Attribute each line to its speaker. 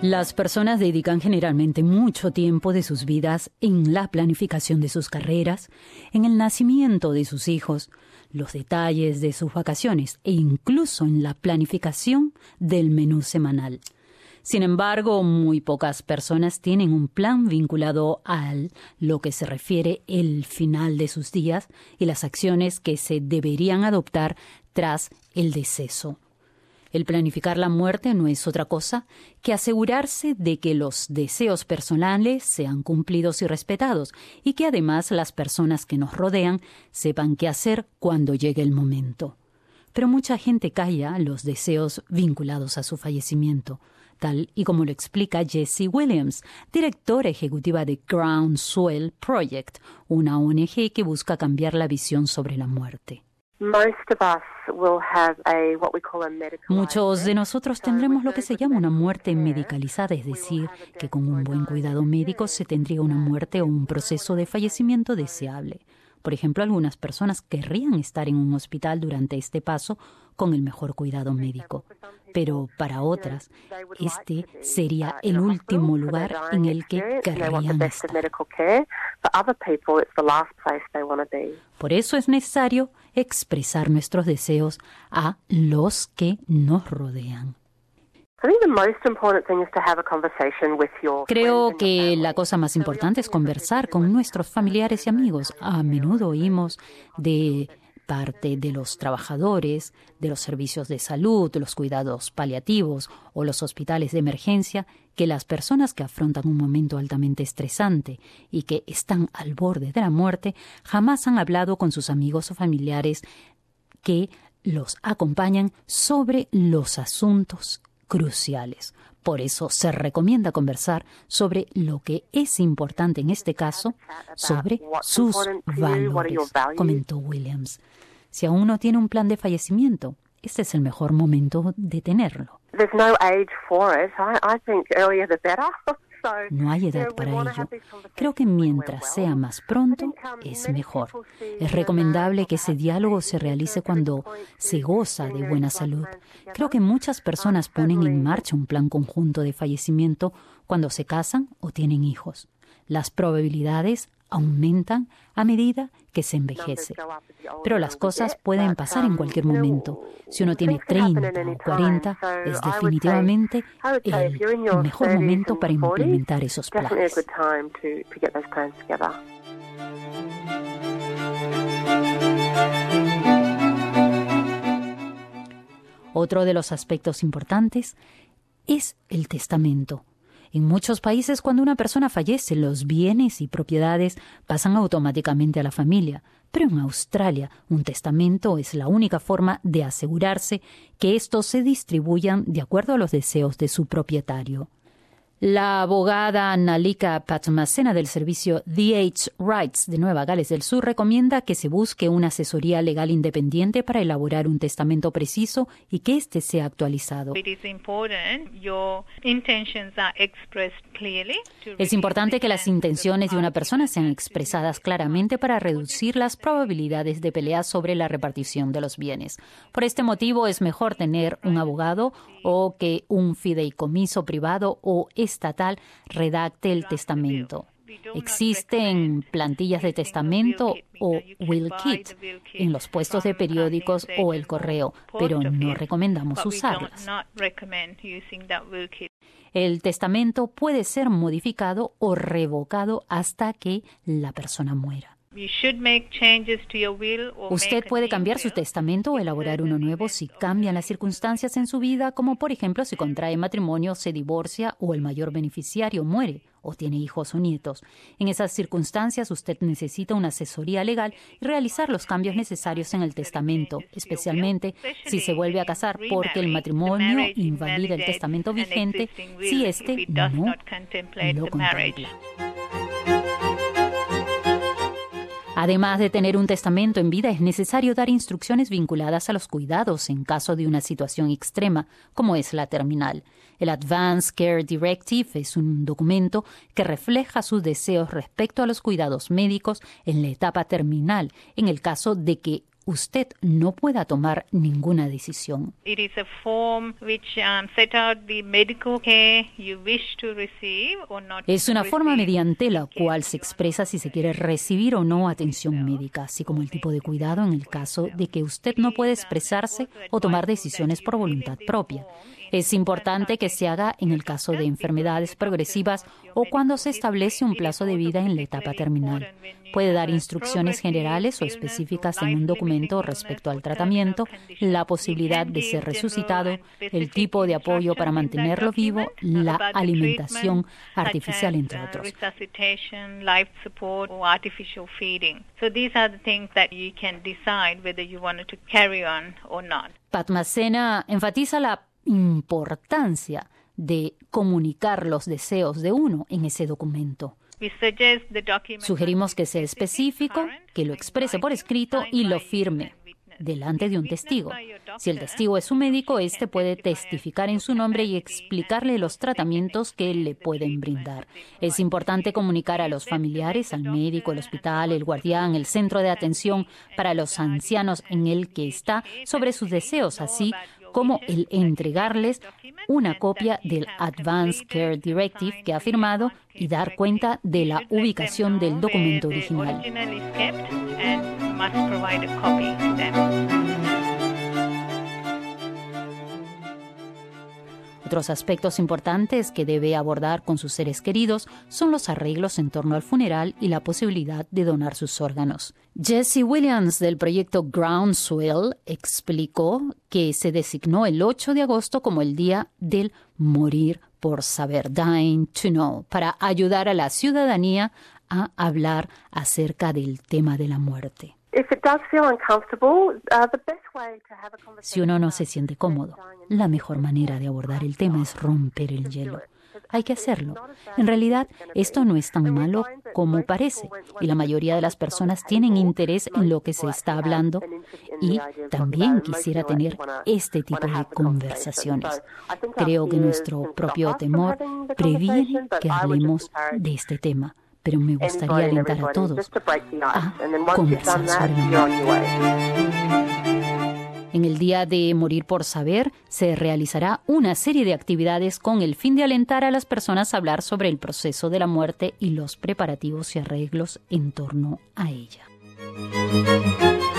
Speaker 1: Las personas dedican generalmente mucho tiempo de sus vidas en la planificación de sus carreras, en el nacimiento de sus hijos, los detalles de sus vacaciones e incluso en la planificación del menú semanal. Sin embargo, muy pocas personas tienen un plan vinculado a lo que se refiere el final de sus días y las acciones que se deberían adoptar tras el deceso. El planificar la muerte no es otra cosa que asegurarse de que los deseos personales sean cumplidos y respetados y que además las personas que nos rodean sepan qué hacer cuando llegue el momento. Pero mucha gente calla los deseos vinculados a su fallecimiento, tal y como lo explica Jessie Williams, directora ejecutiva de Groundswell Project, una ONG que busca cambiar la visión sobre la muerte. Muchos de nosotros tendremos lo que se llama una muerte medicalizada, es decir, que con un buen cuidado médico se tendría una muerte o un proceso de fallecimiento deseable. Por ejemplo, algunas personas querrían estar en un hospital durante este paso con el mejor cuidado médico. Pero para otras, este sería el último lugar en el que querrían estar. Por eso es necesario expresar nuestros deseos a los que nos rodean. Creo que la cosa más importante es conversar con nuestros familiares y amigos. A menudo oímos de parte de los trabajadores, de los servicios de salud, de los cuidados paliativos o los hospitales de emergencia, que las personas que afrontan un momento altamente estresante y que están al borde de la muerte jamás han hablado con sus amigos o familiares que los acompañan sobre los asuntos cruciales. Por eso se recomienda conversar sobre lo que es importante en este caso, sobre sus valores, comentó Williams. Si aún no tiene un plan de fallecimiento, este es el mejor momento de tenerlo. No hay edad para ello. Creo que mientras sea más pronto, es mejor. Es recomendable que ese diálogo se realice cuando se goza de buena salud. Creo que muchas personas ponen en marcha un plan conjunto de fallecimiento cuando se casan o tienen hijos. Las probabilidades aumentan a medida que se envejece. Pero las cosas pueden pasar en cualquier momento. Si uno tiene 30 o 40, es definitivamente el mejor momento para implementar esos planes. Otro de los aspectos importantes es el testamento. En muchos países, cuando una persona fallece, los bienes y propiedades pasan automáticamente a la familia. Pero en Australia, un testamento es la única forma de asegurarse que estos se distribuyan de acuerdo a los deseos de su propietario. La abogada Nalika Patmasena del servicio DH Rights de Nueva Gales del Sur recomienda que se busque una asesoría legal independiente para elaborar un testamento preciso y que éste sea actualizado. Es importante que las intenciones de una persona sean expresadas claramente para reducir las probabilidades de peleas sobre la repartición de los bienes. Por este motivo es mejor tener un abogado o que un fideicomiso privado o estatal redacte el testamento. Existen plantillas de testamento o will kit en los puestos de periódicos o el correo, pero no recomendamos usarlas. El testamento puede ser modificado o revocado hasta que la persona muera. Usted puede cambiar su testamento o elaborar uno nuevo si cambian las circunstancias en su vida, como por ejemplo si contrae matrimonio, se divorcia o el mayor beneficiario muere o tiene hijos o nietos. En esas circunstancias usted necesita una asesoría legal y realizar los cambios necesarios en el testamento, especialmente si se vuelve a casar, porque el matrimonio invalida el testamento vigente si éste no lo contempla. Además de tener un testamento en vida, es necesario dar instrucciones vinculadas a los cuidados en caso de una situación extrema, como es la terminal. El Advanced Care Directive es un documento que refleja sus deseos respecto a los cuidados médicos en la etapa terminal, en el caso de que usted no pueda tomar ninguna decisión.
Speaker 2: It is a form which set out the medical care you wish to receive or not.
Speaker 1: Es una forma mediante la cual se expresa si se quiere recibir o no atención médica, así como el tipo de cuidado en el caso de que usted no pueda expresarse o tomar decisiones por voluntad propia. Es importante que se haga en el caso de enfermedades progresivas o cuando se establece un plazo de vida en la etapa terminal. Puede dar instrucciones generales o específicas en un documento respecto al tratamiento, la posibilidad de ser resucitado, el tipo de apoyo para mantenerlo vivo, la alimentación artificial, entre otros. Padmasena enfatiza la importancia de comunicar los deseos de uno en ese documento. Sugerimos que sea específico, que lo exprese por escrito y lo firme delante de un testigo. Si el testigo es un médico, éste puede testificar en su nombre y explicarle los tratamientos que le pueden brindar. Es importante comunicar a los familiares, al médico, el hospital, el guardián, el centro de atención para los ancianos en el que está sobre sus deseos, así como el entregarles una copia del Advanced Care Directive que ha firmado y dar cuenta de la ubicación del documento original. Otros aspectos importantes que debe abordar con sus seres queridos son los arreglos en torno al funeral y la posibilidad de donar sus órganos. Jesse Williams, del proyecto Groundswell, explicó que se designó el 8 de agosto como el Día del Morir por Saber, Dying to Know, para ayudar a la ciudadanía a hablar acerca del tema de la muerte. Si uno no se siente cómodo, la mejor manera de abordar el tema es romper el hielo. Hay que hacerlo. En realidad, esto no es tan malo como parece, y la mayoría de las personas tienen interés en lo que se está hablando, y también quisiera tener este tipo de conversaciones. Creo que nuestro propio temor previene que hablemos de este tema. Pero me gustaría alentar a todos a conversar sobre la muerte. En el Día de Morir por Saber se realizará una serie de actividades con el fin de alentar a las personas a hablar sobre el proceso de la muerte y los preparativos y arreglos en torno a ella.